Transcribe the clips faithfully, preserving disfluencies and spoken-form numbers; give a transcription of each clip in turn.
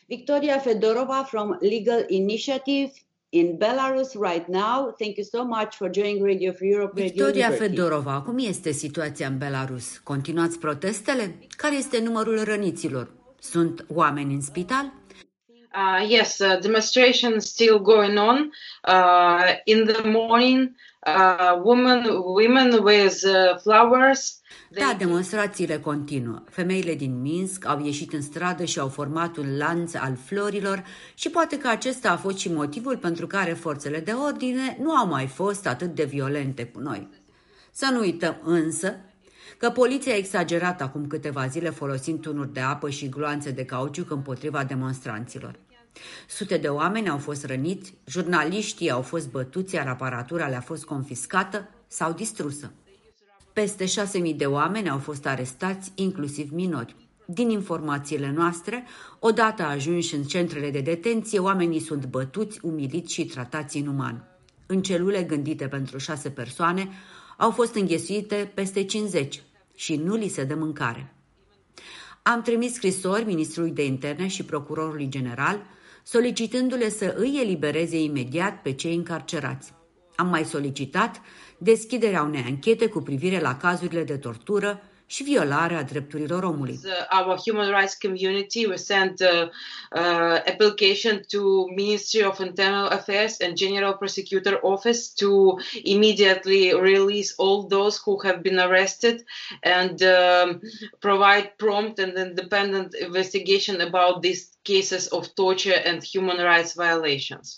Victoria Fedorova from Legal Initiative in Belarus right now. Thank you so much for joining Radio Free Europe. Victoria Fedorova, cum este situația în Belarus? Continuați protestele? Care este numărul răniților? Sunt oameni în spital? Uh, yes, uh, demonstration still going on. Uh, in the morning, uh, women, women with uh, flowers. Da, demonstrațiile continuă. Femeile din Minsk au ieșit în stradă și au format un lanț al florilor și poate că acesta a fost și motivul pentru care forțele de ordine nu au mai fost atât de violente cu noi. Să nu uităm însă că poliția a exagerat acum câteva zile folosind tunuri de apă și gloanțe de cauciuc împotriva demonstranților. Sute de oameni au fost răniți, jurnaliștii au fost bătuți, iar aparatura le-a fost confiscată sau distrusă. Peste șase mii de oameni au fost arestați, inclusiv minori. Din informațiile noastre, odată ajunși în centrele de detenție, oamenii sunt bătuți, umiliți și tratați inuman. În celule gândite pentru șase persoane au fost înghesuite peste cincizeci și nu li se dă mâncare. Am trimis scrisori ministrului de interne și procurorului general, solicitându-le să îi elibereze imediat pe cei încarcerați. Am mai solicitat deschiderea unei anchete cu privire la cazurile de tortură și violarea drepturilor omului. Our human rights community we sent uh, uh, application to Ministry of Internal Affairs and General Prosecutor Office to immediately release all those who have been arrested and uh, provide prompt and independent investigation about these cases of torture and human rights violations.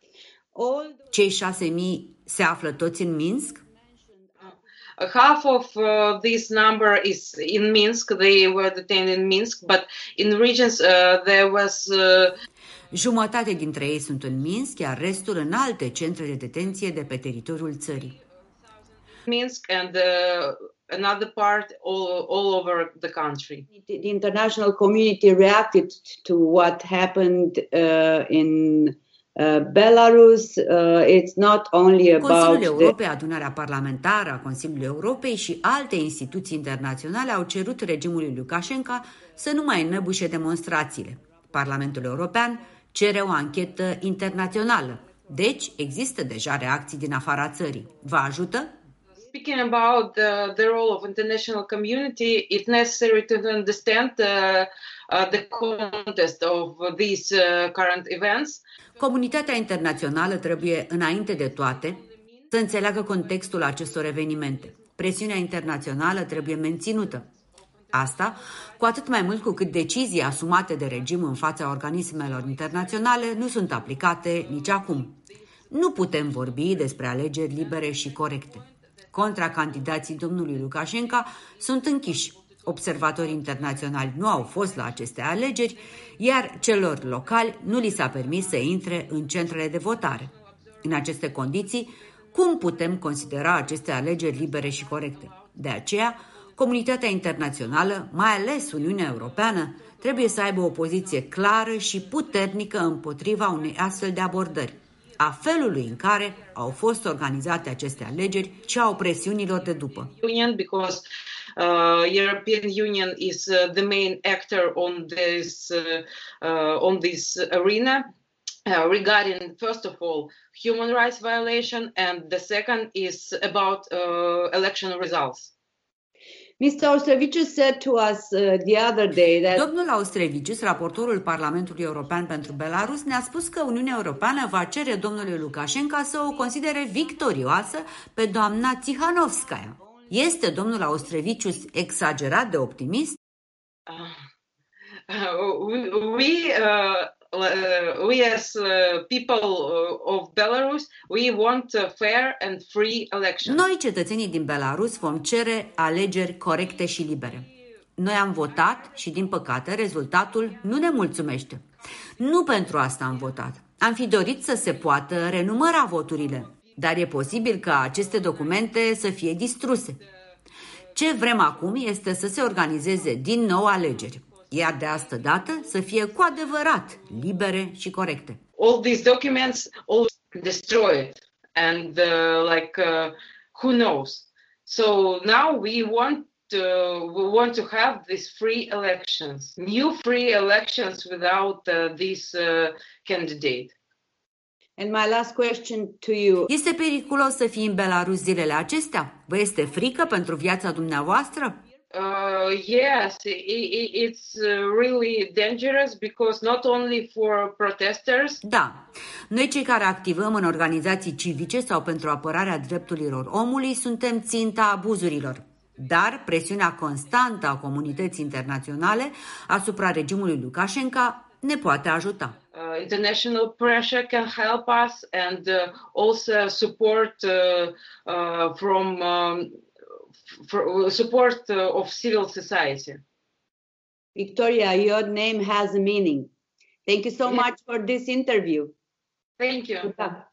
Cei șase mii se află toți în Minsk? Uh, half of uh, this number is in Minsk. They were detained in Minsk, but in regions uh, there was... Uh... Jumătate dintre ei sunt în Minsk, iar restul în alte centre de detenție de pe teritoriul țării. Minsk and uh, another part all, all over the country. The international community reacted to what happened uh, in Uh, Belarus, uh, it's not only about Consiliul Europei, Adunarea Parlamentară a Consiliului Europei și alte instituții internaționale au cerut regimului Lukashenko să nu mai înăbușe demonstrațiile. Parlamentul European cere o anchetă internațională. Deci, există deja reacții din afara țării. Vă ajută? Speaking about the, the role of international community, it's necessary to understand uh, uh, the context of these uh, current events. Comunitatea internațională trebuie, înainte de toate, să înțeleagă contextul acestor evenimente. Presiunea internațională trebuie menținută. Asta cu atât mai mult cu cât decizii asumate de regim în fața organismelor internaționale nu sunt aplicate nici acum. Nu putem vorbi despre alegeri libere și corecte. Contracandidații domnului Lukashenko sunt închiși. Observatorii internaționali nu au fost la aceste alegeri, iar celor locali nu li s-a permis să intre în centrele de votare. În aceste condiții, cum putem considera aceste alegeri libere și corecte? De aceea, comunitatea internațională, mai ales Uniunea Europeană, trebuie să aibă o poziție clară și puternică împotriva unei astfel de abordări, a felului în care au fost organizate aceste alegeri și a opresiunilor de după. Because uh, European Union is uh, the main actor on this uh, uh, on this arena uh, regarding, first of all, human rights violation, and the second is about uh, election results. mister Austrevicius said to us uh, the other day that Domnul Austrevicius, raportorul Parlamentului European pentru Belarus, ne-a spus că Uniunea Europeană va cere domnului Lukashenko să o considere victorioasă pe doamna Tsihanovskaya. Este domnul Austrevicius exagerat de optimist? Uh, uh, we we, uh, we as uh, people of Belarus, we want uh, fair and free elections. Noi, cetățenii din Belarus, vom cere alegeri corecte și libere. Noi am votat și, din păcate, rezultatul nu ne mulțumește. Nu pentru asta am votat. Am fi dorit să se poată renumăra voturile, dar e posibil ca aceste documente să fie distruse. Ce vrem acum este să se organizeze din nou alegeri, iar de asta dată să fie cu adevărat libere și corecte. All these documents all destroyed and uh, like uh, who knows. So now we want uh, we want to have these free elections, new free elections without uh, this uh, candidate. And my last question to you. Este periculos să fii în Belarus zilele acestea? Vă este frică pentru viața dumneavoastră? Uh, yes, it, it's really dangerous because not only for protesters. Da, noi cei care activăm în organizații civice sau pentru apărarea drepturilor omului suntem ținta abuzurilor. Dar presiunea constantă a comunității internaționale asupra regimului Lukashenko ne poate ajuta. Uh, international pressure can help us and uh, also support uh, uh, from um, for support uh, of civil society. Victoria, your name has a meaning. Thank you so much for this interview. Thank you. Da.